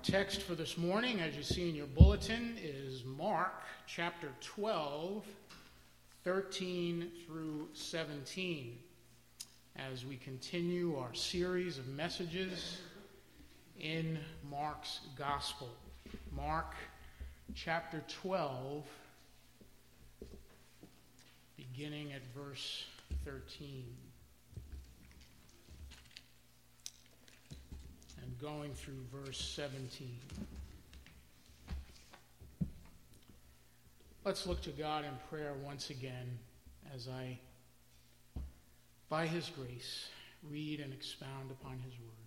text for this morning, as you see in your bulletin, is Mark chapter 12, 13 through 17, as we continue our series of messages in Mark's Gospel. Mark chapter 12, beginning at verse 13. And going through verse 17. Let's look to God in prayer once again as I, by His grace, read and expound upon His word.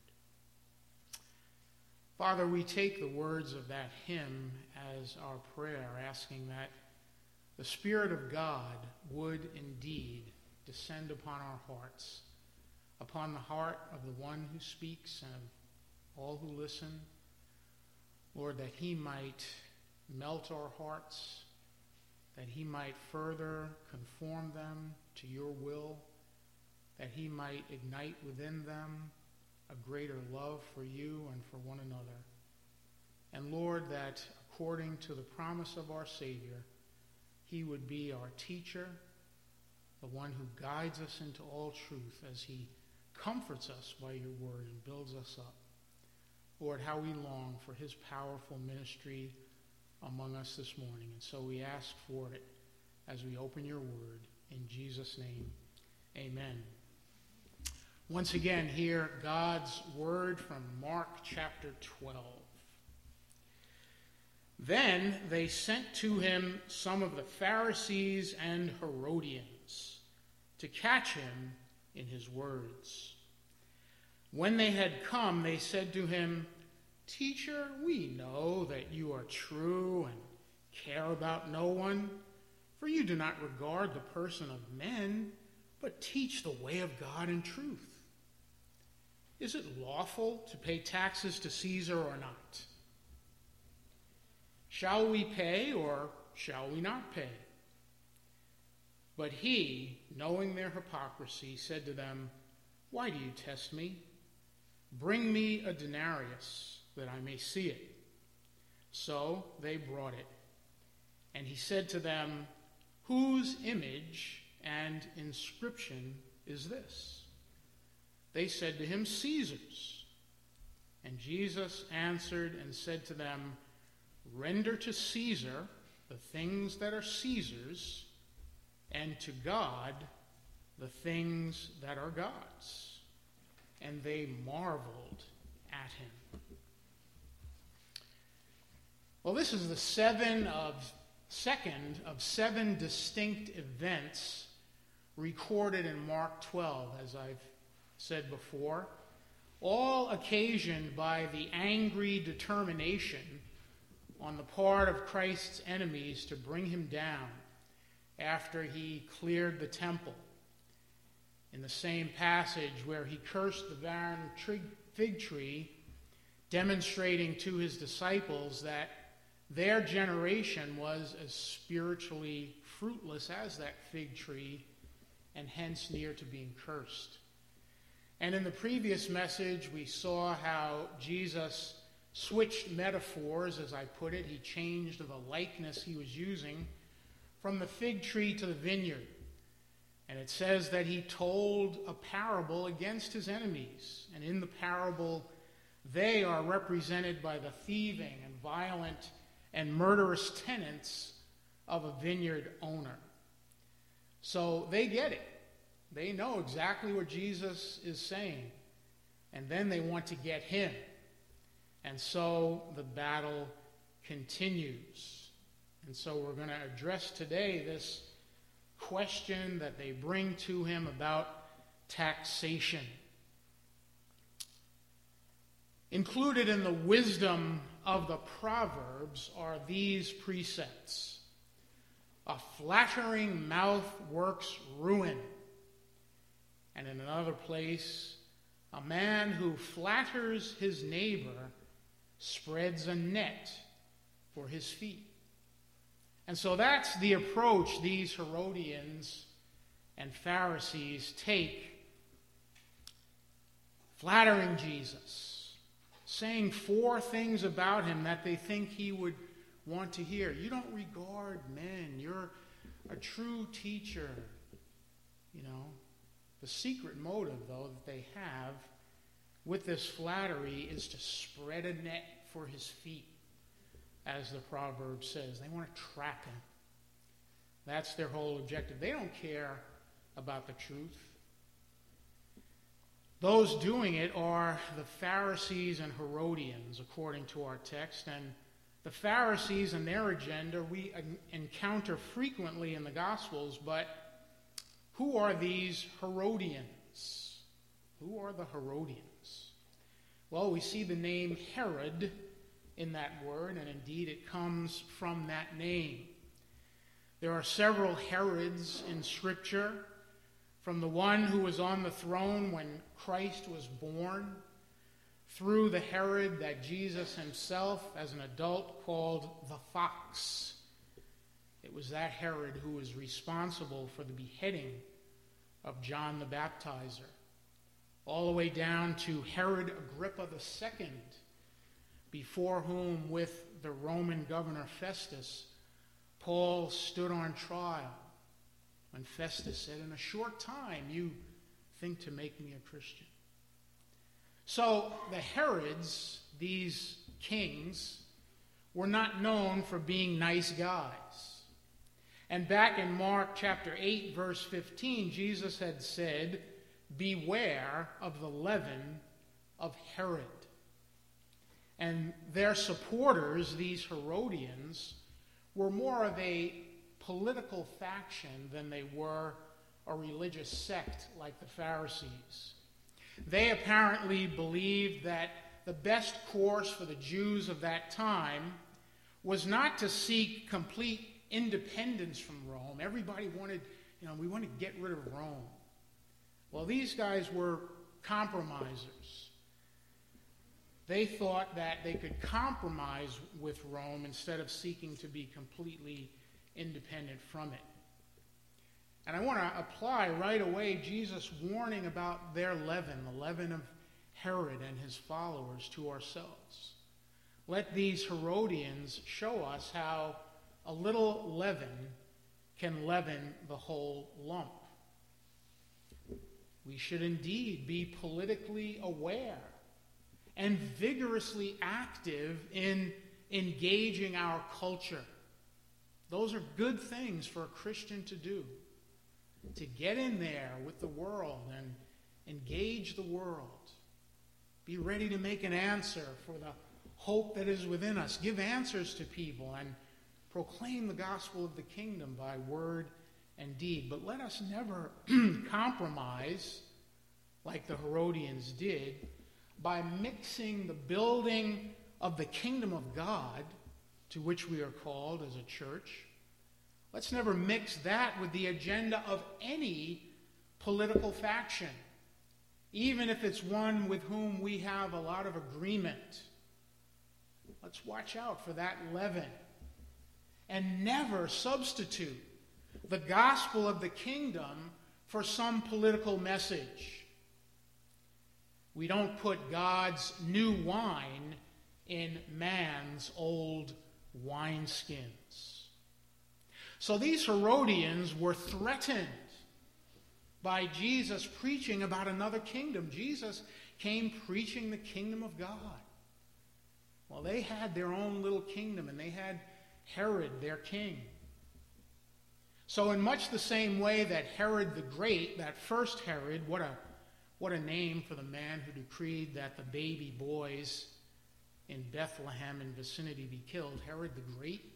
Father, we take the words of that hymn as our prayer, asking that the Spirit of God would indeed descend upon our hearts, upon the heart of the one who speaks and of all who listen. Lord, that He might melt our hearts, that He might further conform them to your will, that He might ignite within them a greater love for you and for one another. And Lord, that according to the promise of our Savior, He would be our teacher, the one who guides us into all truth as He comforts us by your word and builds us up. Lord, how we long for His powerful ministry among us this morning. And so we ask for it as we open your word. In Jesus' name, amen. Once again, hear God's word from Mark chapter 12. Then they sent to him some of the Pharisees and Herodians to catch him in his words. When they had come, they said to him, "Teacher, we know that you are true and care about no one, for you do not regard the person of men, but teach the way of God in truth. Is it lawful to pay taxes to Caesar or not? Shall we pay or shall we not pay?" But he, knowing their hypocrisy, said to them, "Why do you test me? Bring me a denarius, that I may see it." So they brought it. And he said to them, "Whose image and inscription is this?" They said to him, "Caesar's." And Jesus answered and said to them, "Render to Caesar the things that are Caesar's, and to God the things that are God's." And they marveled at him. Well, this is the second of seven distinct events recorded in Mark 12, as I've said before, all occasioned by the angry determination on the part of Christ's enemies to bring him down after he cleared the temple. In the same passage where he cursed the barren fig tree, demonstrating to his disciples that their generation was as spiritually fruitless as that fig tree, and hence near to being cursed. And in the previous message, we saw how Jesus switched metaphors, as I put it. He changed the likeness he was using from the fig tree to the vineyard. And it says that he told a parable against his enemies. And in the parable, they are represented by the thieving and violent and murderous tenants of a vineyard owner. So they get it. They know exactly what Jesus is saying. And then they want to get him. And so the battle continues. And so we're going to address today this question that they bring to him about taxation. Included in the wisdom of the Proverbs are these precepts. A flattering mouth works ruin. And in another place, a man who flatters his neighbor spreads a net for his feet. And so that's the approach these Herodians and Pharisees take, flattering Jesus, saying 4 things about him that they think he would want to hear. You don't regard men. You're a true teacher. You know, the secret motive, though, that they have with this flattery is to spread a net for his feet, as the proverb says. They want to trap him. That's their whole objective. They don't care about the truth. Those doing it are the Pharisees and Herodians, according to our text. And the Pharisees and their agenda we encounter frequently in the Gospels, but who are these Herodians? Who are the Herodians? Well, we see the name Herod in that word, and indeed it comes from that name. There are several Herods in Scripture, from the one who was on the throne when Christ was born, through the Herod that Jesus himself, as an adult, called the Fox. It was that Herod who was responsible for the beheading of John the Baptizer, all the way down to Herod Agrippa II, before whom, with the Roman governor Festus, Paul stood on trial. When Festus said, "In a short time you think to make me a Christian." So the Herods, these kings, were not known for being nice guys. And back in Mark chapter 8, verse 15, Jesus had said, "Beware of the leaven of Herod." And their supporters, these Herodians, were more of a political faction than they were a religious sect like the Pharisees. They apparently believed that the best course for the Jews of that time was not to seek complete independence from Rome. Everybody wanted, we want to get rid of Rome. Well, these guys were compromisers. They thought that they could compromise with Rome instead of seeking to be completely independent from it. And I want to apply right away Jesus' warning about their leaven, the leaven of Herod and his followers, to ourselves. Let these Herodians show us how a little leaven can leaven the whole lump. We should indeed be politically aware and vigorously active in engaging our culture. Those are good things for a Christian to do, to get in there with the world and engage the world. Be ready to make an answer for the hope that is within us. Give answers to people and proclaim the gospel of the kingdom by word and deed. But let us never compromise, like the Herodians did, by mixing the building of the kingdom of God, to which we are called as a church. Let's never mix that with the agenda of any political faction, even if it's one with whom we have a lot of agreement. Let's watch out for that leaven and never substitute the gospel of the kingdom for some political message. We don't put God's new wine in man's old wineskins. So these Herodians were threatened by Jesus preaching about another kingdom. Jesus came preaching the kingdom of God. Well, they had their own little kingdom, and they had Herod, their king. So in much the same way that Herod the Great, that first Herod, what a name for the man who decreed that the baby boys in Bethlehem and vicinity be killed, Herod the Great.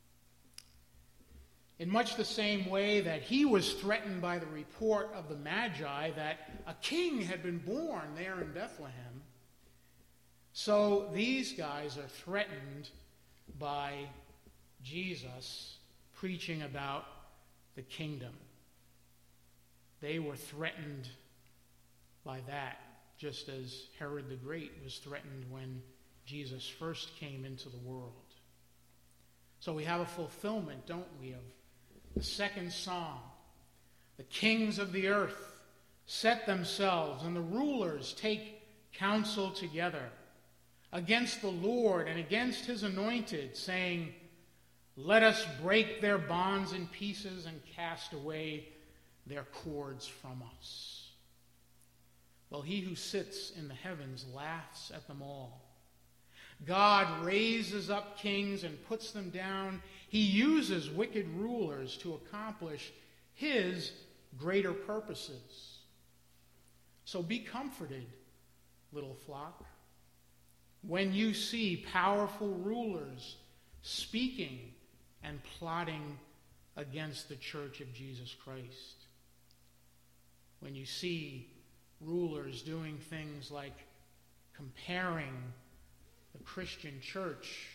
In much the same way that he was threatened by the report of the Magi that a king had been born there in Bethlehem, so these guys are threatened by Jesus preaching about the kingdom. They were threatened by that, just as Herod the Great was threatened when Jesus first came into the world. So we have a fulfillment, don't we, of the second psalm. The kings of the earth set themselves, and the rulers take counsel together against the Lord and against his anointed, saying, "Let us break their bonds in pieces and cast away their cords from us." Well, he who sits in the heavens laughs at them all. God raises up kings and puts them down. He uses wicked rulers to accomplish his greater purposes. So be comforted, little flock, when you see powerful rulers speaking and plotting against the church of Jesus Christ. When you see rulers doing things like comparing the Christian church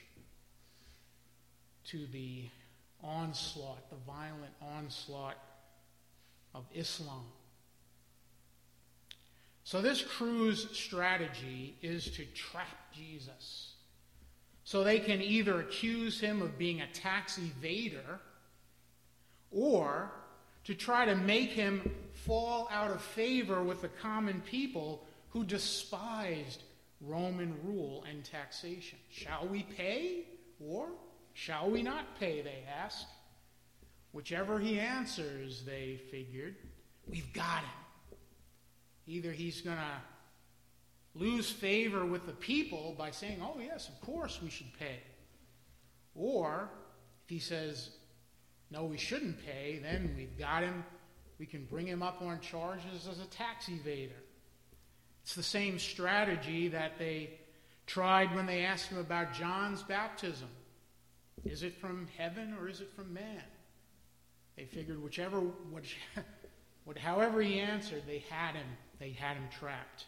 to the onslaught, the violent onslaught of Islam. So this crew's strategy is to trap Jesus, so they can either accuse him of being a tax evader or to try to make him fall out of favor with the common people who despised Roman rule and taxation. Shall we pay or shall we not pay, they ask. Whichever he answers, they figured, we've got him. Either he's going to lose favor with the people by saying, oh yes, of course we should pay. Or if he says, no, we shouldn't pay, then we've got him. We can bring him up on charges as a tax evader. It's the same strategy that they tried when they asked him about John's baptism. Is it from heaven or is it from man? They figured however he answered, they had him trapped.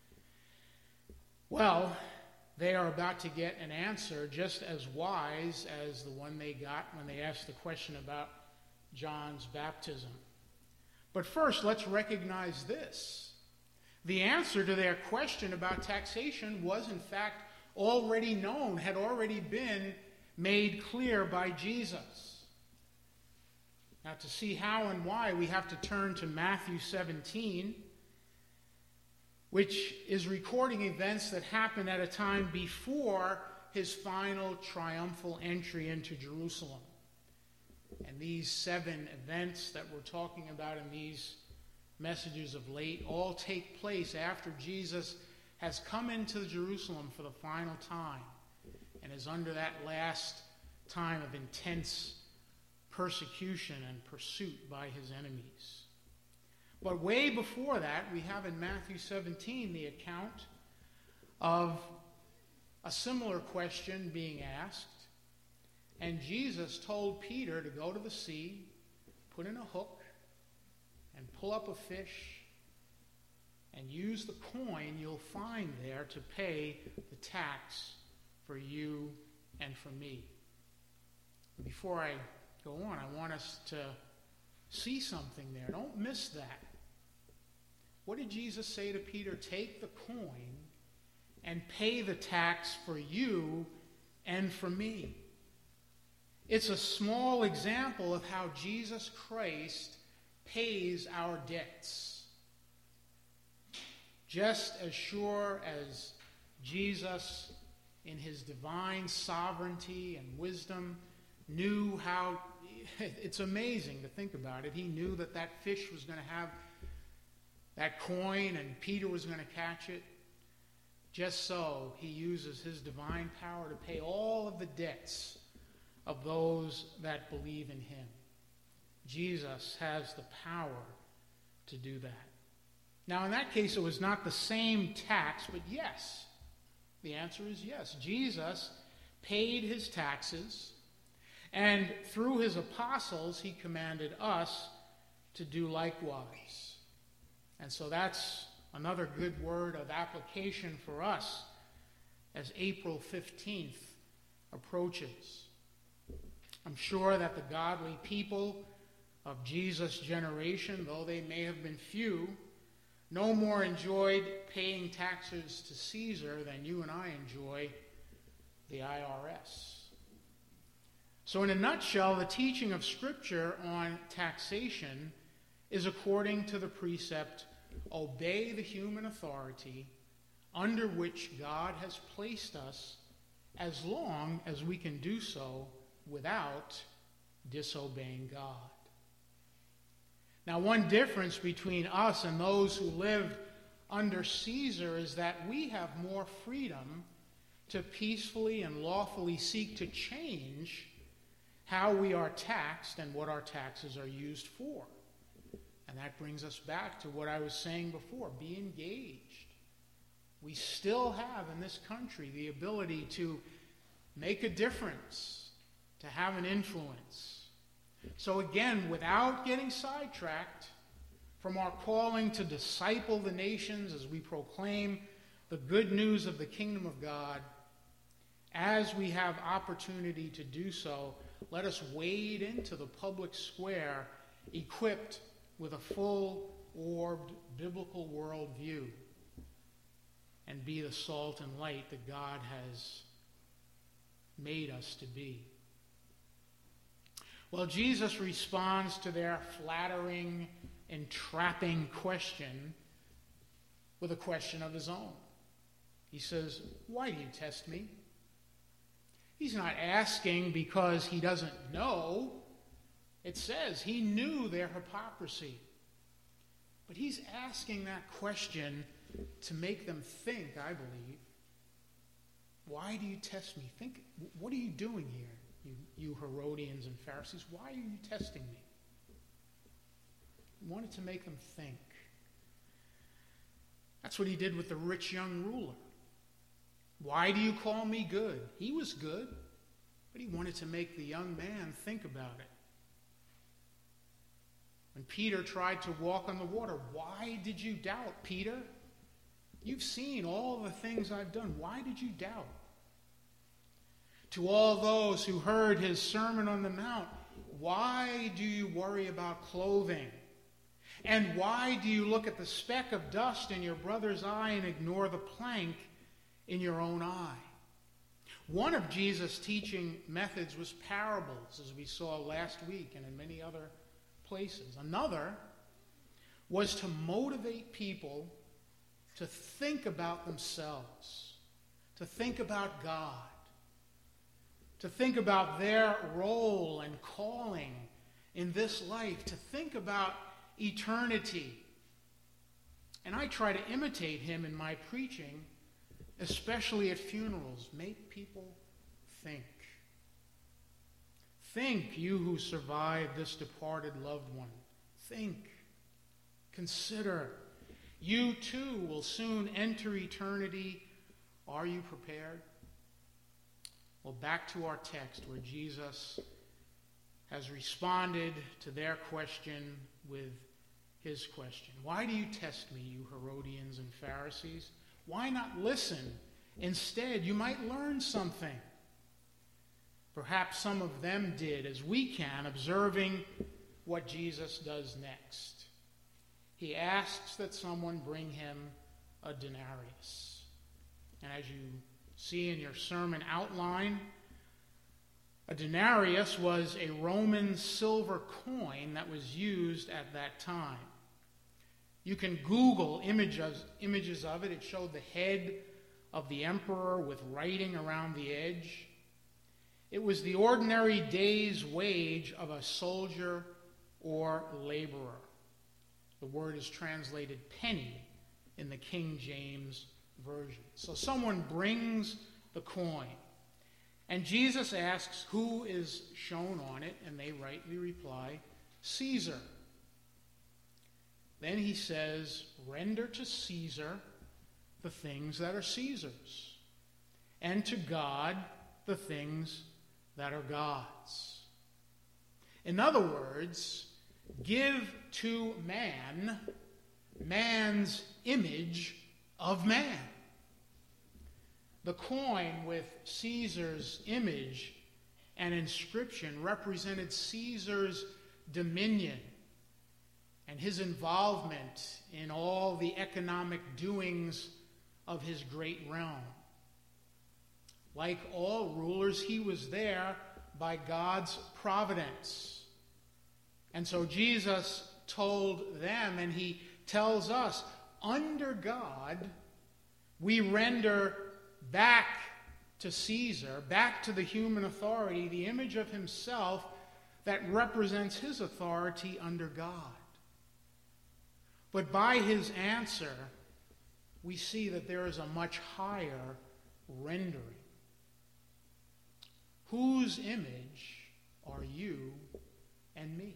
Well, they are about to get an answer just as wise as the one they got when they asked the question about John's baptism. But first, let's recognize this. The answer to their question about taxation was, in fact, already known, had already been made clear by Jesus. Now, to see how and why, we have to turn to Matthew 17, which is recording events that happened at a time before his final triumphal entry into Jerusalem. And these 7 events that we're talking about in these messages of late all take place after Jesus has come into Jerusalem for the final time and is under that last time of intense persecution and pursuit by his enemies. But way before that, we have in Matthew 17 the account of a similar question being asked. And Jesus told Peter to go to the sea, put in a hook, and pull up a fish, and use the coin you'll find there to pay the tax for you and for me. Before I go on, I want us to see something there. Don't miss that. What did Jesus say to Peter? Take the coin and pay the tax for you and for me. It's a small example of how Jesus Christ pays our debts. Just as sure as Jesus, in his divine sovereignty and wisdom, knew how, it's amazing to think about it, he knew that that fish was going to have that coin and Peter was going to catch it. Just so, he uses his divine power to pay all of the debts of those that believe in him. Jesus has the power to do that. Now, in that case, it was not the same tax, but yes. The answer is yes. Jesus paid his taxes, and through his apostles, he commanded us to do likewise. And so that's another good word of application for us as April 15th approaches. I'm sure that the godly people of Jesus' generation, though they may have been few, no more enjoyed paying taxes to Caesar than you and I enjoy the IRS. So in a nutshell, the teaching of Scripture on taxation is according to the precept, obey the human authority under which God has placed us as long as we can do so without disobeying God. Now, one difference between us and those who lived under Caesar is that we have more freedom to peacefully and lawfully seek to change how we are taxed and what our taxes are used for. And that brings us back to what I was saying before. Be engaged. We still have in this country the ability to make a difference, to have an influence. So again, without getting sidetracked from our calling to disciple the nations as we proclaim the good news of the kingdom of God, as we have opportunity to do so, let us wade into the public square equipped with a full-orbed biblical worldview and be the salt and light that God has made us to be. Well, Jesus responds to their flattering, entrapping question with a question of his own. He says, "Why do you test me?" He's not asking because he doesn't know. It says he knew their hypocrisy. But he's asking that question to make them think, I believe. Why do you test me? Think, what are you doing here, you Herodians and Pharisees? Why are you testing me? He wanted to make them think. That's what he did with the rich young ruler. Why do you call me good? He was good, but he wanted to make the young man think about it. When Peter tried to walk on the water, why did you doubt, Peter? You've seen all the things I've done. Why did you doubt? To all those who heard his Sermon on the Mount, why do you worry about clothing? And why do you look at the speck of dust in your brother's eye and ignore the plank in your own eye? One of Jesus' teaching methods was parables, as we saw last week and in many other places. Another was to motivate people to think about themselves, to think about God, to think about their role and calling in this life, to think about eternity. And I try to imitate him in my preaching, especially at funerals. Make people think. Think, you who survived this departed loved one. Think. Consider. You too will soon enter eternity. Are you prepared? Well, back to our text where Jesus has responded to their question with his question. Why do you test me, you Herodians and Pharisees? Why not listen? Instead, you might learn something. Perhaps some of them did, as we can, observing what Jesus does next. He asks that someone bring him a denarius. And as you see in your sermon outline, a denarius was a Roman silver coin that was used at that time. You can Google images of it. It showed the head of the emperor with writing around the edge. It was the ordinary day's wage of a soldier or laborer. The word is translated penny in the King James Version. So someone brings the coin, and Jesus asks who is shown on it, and they rightly reply, Caesar. Then he says, render to Caesar the things that are Caesar's, and to God the things that are God's. In other words, give to man man's image of man. The coin with Caesar's image and inscription represented Caesar's dominion and his involvement in all the economic doings of his great realm. Like all rulers, he was there by God's providence. And so Jesus told them, and he tells us, under God, We render back to Caesar, back to the human authority, the image of himself that represents his authority under God. But by his answer, we see that there is a much higher rendering. Whose image are you and me?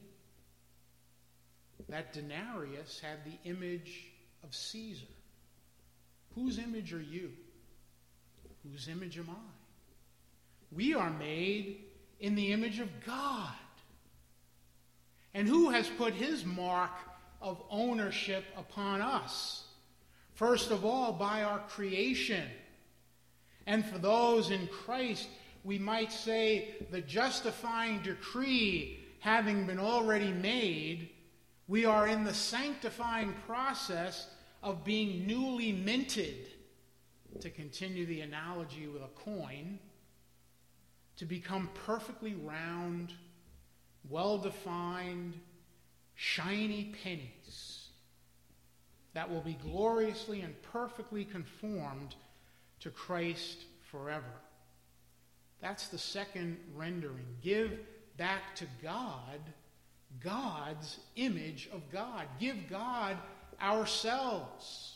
That denarius had the image of Caesar. Whose image are you? Whose image am I? We are made in the image of God. And who has put his mark of ownership upon us? First of all, by our creation. And for those in Christ, we might say the justifying decree having been already made, we are in the sanctifying process of being newly minted, to continue the analogy with a coin, to become perfectly round, well-defined, shiny pennies that will be gloriously and perfectly conformed to Christ forever. That's the second rendering. Give back to God God's image of God. Give God ourselves.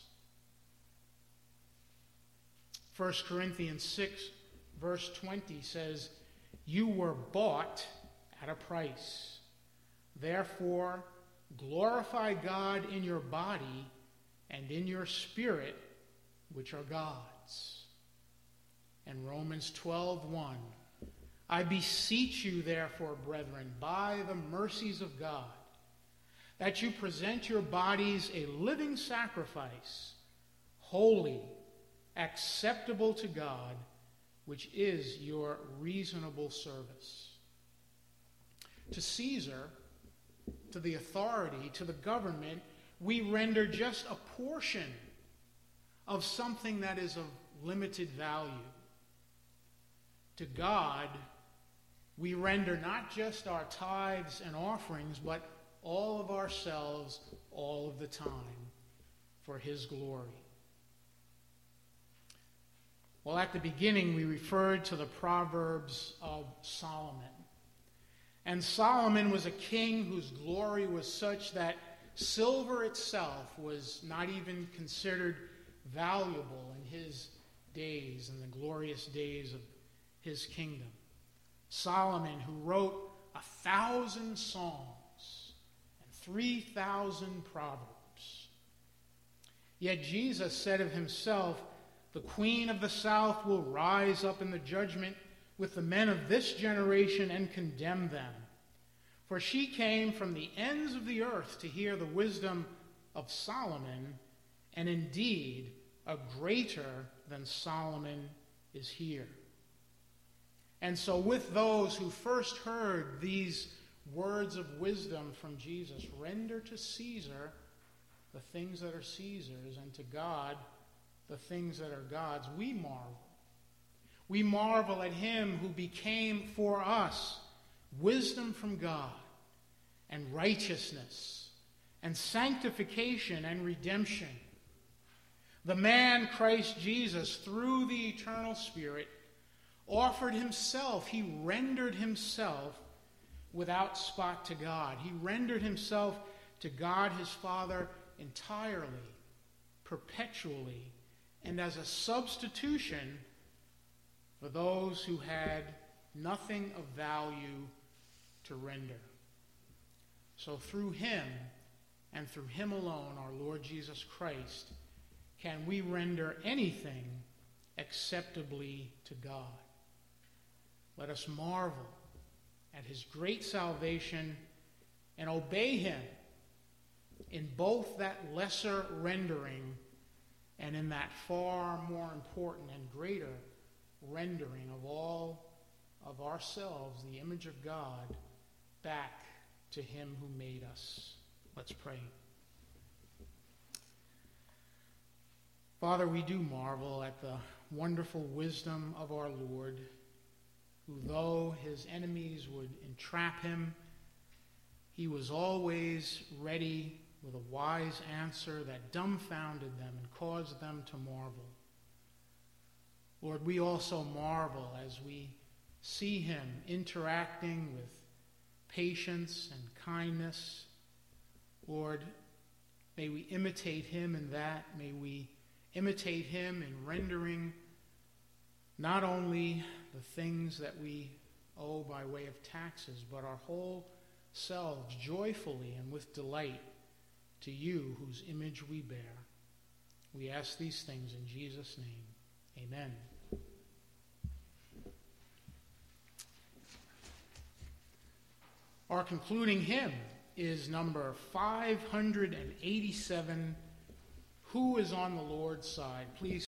1 Corinthians 6, verse 20 says, "You were bought at a price. Therefore, glorify God in your body and in your spirit, which are God's." And Romans 12:1, "I beseech you, therefore, brethren, by the mercies of God, that you present your bodies a living sacrifice, holy, acceptable to God, which is your reasonable service." To Caesar, to the authority, to the government, we render just a portion of something that is of limited value. To God, we render not just our tithes and offerings, but all of ourselves, all of the time, for his glory. Well, at the beginning, we referred to the Proverbs of Solomon. And Solomon was a king whose glory was such that silver itself was not even considered valuable in his days, in the glorious days of his kingdom. Solomon, who wrote 1,000 songs and 3,000 proverbs. Yet Jesus said of himself, "The queen of the south will rise up in the judgment with the men of this generation and condemn them. For she came from the ends of the earth to hear the wisdom of Solomon, and indeed a greater than Solomon is here." And so with those who first heard these words of wisdom from Jesus, render to Caesar the things that are Caesar's, and to God the things that are God's, we marvel. We marvel at him who became for us wisdom from God, and righteousness, and sanctification, and redemption. The man, Christ Jesus, through the eternal Spirit, offered himself. He rendered himself without spot to God. He rendered himself to God his Father entirely, perpetually, and as a substitution for those who had nothing of value to render. So through him, and through him alone, our Lord Jesus Christ, can we render anything acceptably to God. Let us marvel at his great salvation and obey him in both that lesser rendering and in that far more important and greater rendering of all of ourselves, the image of God, back to him who made us. Let's pray. Father, we do marvel at the wonderful wisdom of our Lord, who, though his enemies would entrap him, he was always ready with a wise answer that dumbfounded them and caused them to marvel. Lord, we also marvel as we see him interacting with patience and kindness. Lord, may we imitate him in that. May we imitate him in rendering not only the things that we owe by way of taxes, but our whole selves joyfully and with delight to you, whose image we bear. We ask these things in Jesus' name. Amen. Our concluding hymn is number 587, Who is on the Lord's Side? Please